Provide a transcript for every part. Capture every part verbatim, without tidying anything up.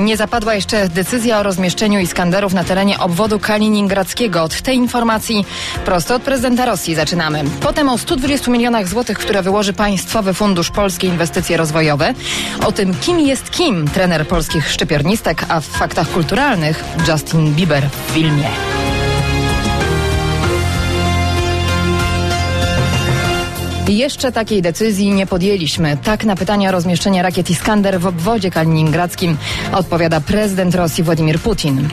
Nie zapadła jeszcze decyzja o rozmieszczeniu Iskanderów na terenie obwodu kaliningradzkiego. Od tej informacji prosto od prezydenta Rosji zaczynamy. Potem o stu dwudziestu milionach złotych, które wyłoży Państwowy Fundusz Polskie Inwestycje Rozwojowe. O tym, kim jest kim trener polskich szczypiornistek, a w faktach kulturalnych Justin Bieber w filmie. Jeszcze takiej decyzji nie podjęliśmy. Tak na pytania o rozmieszczenie rakiet Iskander w obwodzie kaliningradzkim odpowiada prezydent Rosji Władimir Putin.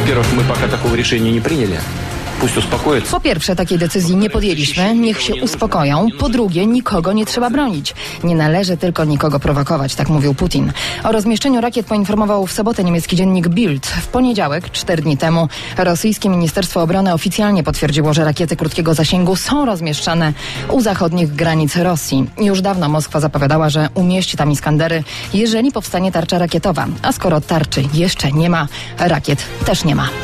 Po pierwsze, takiej decyzji nie podjęliśmy. Niech się uspokoją. Po drugie, nikogo nie trzeba bronić. Nie należy tylko nikogo prowokować, tak mówił Putin. O rozmieszczeniu rakiet poinformował w sobotę niemiecki dziennik Bild. W poniedziałek, cztery dni temu, rosyjskie Ministerstwo Obrony oficjalnie potwierdziło, że rakiety krótkiego zasięgu są rozmieszczane u zachodnich granic Rosji. Już dawno Moskwa zapowiadała, że umieści tam Iskandery, jeżeli powstanie tarcza rakietowa. A skoro tarczy jeszcze nie ma, rakiet też nie ma.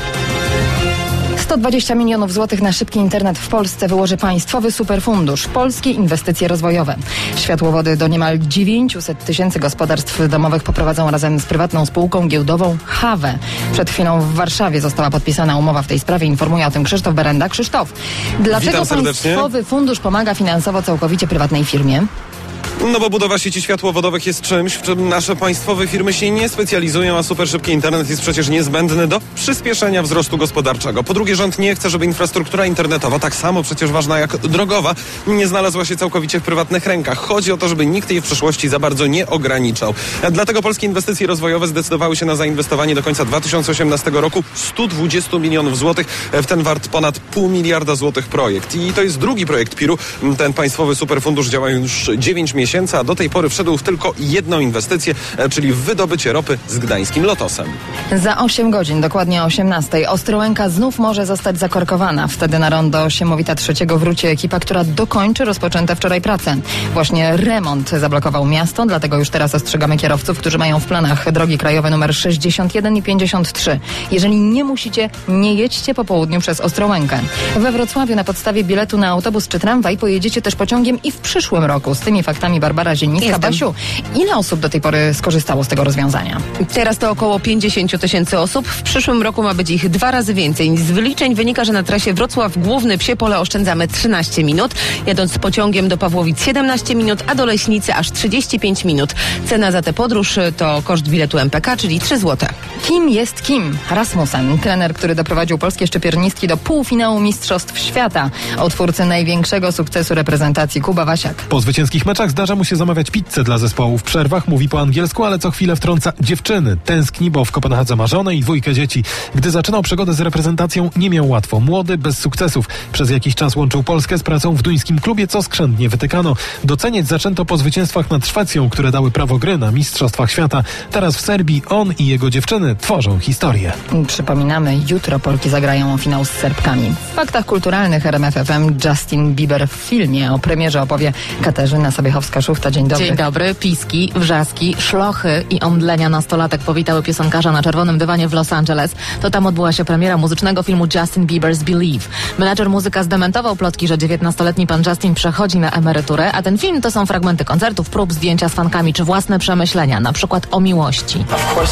sto dwadzieścia milionów złotych na szybki internet w Polsce wyłoży Państwowy Superfundusz Polskie Inwestycje Rozwojowe. Światłowody do niemal dziewięciuset tysięcy gospodarstw domowych poprowadzą razem z prywatną spółką giełdową H W E. Przed chwilą w Warszawie została podpisana umowa w tej sprawie. Informuje o tym Krzysztof Berenda. Krzysztof, dlaczego Państwowy Fundusz pomaga finansowo całkowicie prywatnej firmie? No bo budowa sieci światłowodowych jest czymś, w czym nasze państwowe firmy się nie specjalizują, a superszybki internet jest przecież niezbędny do przyspieszenia wzrostu gospodarczego. Po drugie, rząd nie chce, żeby infrastruktura internetowa, tak samo przecież ważna jak drogowa, nie znalazła się całkowicie w prywatnych rękach. Chodzi o to, żeby nikt jej w przyszłości za bardzo nie ograniczał. Dlatego Polskie Inwestycje Rozwojowe zdecydowały się na zainwestowanie do końca dwa tysiące osiemnastego roku stu dwudziestu milionów złotych w ten wart ponad pół miliarda złotych projekt. I to jest drugi projekt P I R-u. Ten państwowy superfundusz działa już dziewięć miesięcy, a do tej pory wszedł w tylko jedną inwestycję, czyli w wydobycie ropy z gdańskim Lotosem. Za osiem godzin, dokładnie o osiemnastej, Ostrołęka znów może zostać zakorkowana. Wtedy na rondo Siemowita trzeciego wróci ekipa, która dokończy rozpoczęte wczoraj prace. Właśnie remont zablokował miasto, dlatego już teraz ostrzegamy kierowców, którzy mają w planach drogi krajowe numer sześćdziesiąt jeden i pięćdziesiąt trzy. Jeżeli nie musicie, nie jedźcie po południu przez Ostrołękę. We Wrocławiu na podstawie biletu na autobus czy tramwaj pojedziecie też pociągiem i w przyszłym roku. Z tymi faktami Barbara Ziennicka. Basiu, ile osób do tej pory skorzystało z tego rozwiązania? Teraz to około pięćdziesiąt tysięcy osób. W przyszłym roku ma być ich dwa razy więcej. Z wyliczeń wynika, że na trasie Wrocław Główny Psie Pole oszczędzamy trzynaście minut. Jadąc pociągiem do Pawłowic siedemnaście minut, a do Leśnicy aż trzydzieści pięć minut. Cena za tę podróż to koszt biletu M P K, czyli trzy złote. Kim jest kim? Rasmussen, trener, który doprowadził polskie szczypiornistki do półfinału Mistrzostw Świata. O twórcy największego sukcesu reprezentacji Kuba Wasiak. Po zwycięskich meczach zdarza mu się zamawiać pizzę dla zespołu. W przerwach mówi po angielsku, ale co chwilę wtrąca dziewczyny. Tęskni, bo w Kopenhadze ma żonę i dwójkę dzieci. Gdy zaczynał przygodę z reprezentacją, nie miał łatwo. Młody, bez sukcesów. Przez jakiś czas łączył Polskę z pracą w duńskim klubie, co skrzętnie wytykano. Doceniać zaczęto po zwycięstwach nad Szwecją, które dały prawo gry na Mistrzostwach Świata. Teraz w Serbii on i jego dziewczyny tworzą historię. Przypominamy, jutro Polki zagrają o finał z Serbkami. W faktach kulturalnych R M F F M Justin Bieber w filmie. O premierze opowie Katarzyna Sobiechowska-Szuchta. Dzień dobry. Dzień dobry. Piski, wrzaski, szlochy i omdlenia nastolatek powitały piosenkarza na czerwonym dywanie w Los Angeles. To tam odbyła się premiera muzycznego filmu Justin Bieber's Believe. Menadżer muzyka zdementował plotki, że dziewiętnastoletni pan Justin przechodzi na emeryturę, a ten film to są fragmenty koncertów, prób, zdjęcia z fankami czy własne przemyślenia, na przykład o miłości.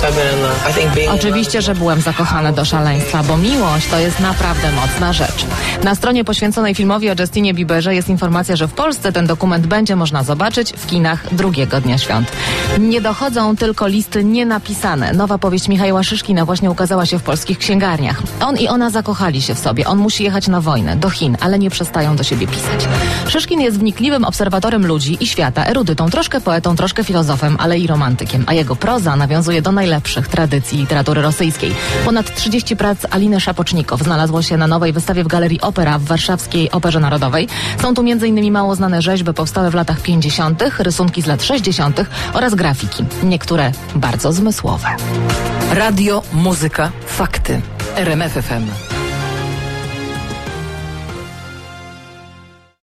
Oczywiście, że byłem zakochany do szaleństwa, bo miłość to jest naprawdę mocna rzecz. Na stronie poświęconej filmowi o Justinie Bieberze jest informacja, że w Polsce ten dokument będzie można zobaczyć w kinach drugiego dnia świąt. Nie dochodzą tylko listy nienapisane. Nowa powieść Michała Szyszkina właśnie ukazała się w polskich księgarniach. On i ona zakochali się w sobie. On musi jechać na wojnę, do Chin, ale nie przestają do siebie pisać. Szyszkin jest wnikliwym obserwatorem ludzi i świata, erudytą, troszkę poetą, troszkę filozofem, ale i romantykiem. A jego proza nawiązuje do najlepszych tradycji literatury rosyjskiej. Ponad trzydzieści prac Aliny Szapocznikow znalazło się na nowej wystawie w Galerii Opera w Warszawskiej Operze Narodowej. Są tu między innymi mało znane rzeźby powstałe w latach pięćdziesiątych, rysunki z lat sześćdziesiątych oraz grafiki. Niektóre bardzo zmysłowe. Radio, muzyka, fakty. R M F F M.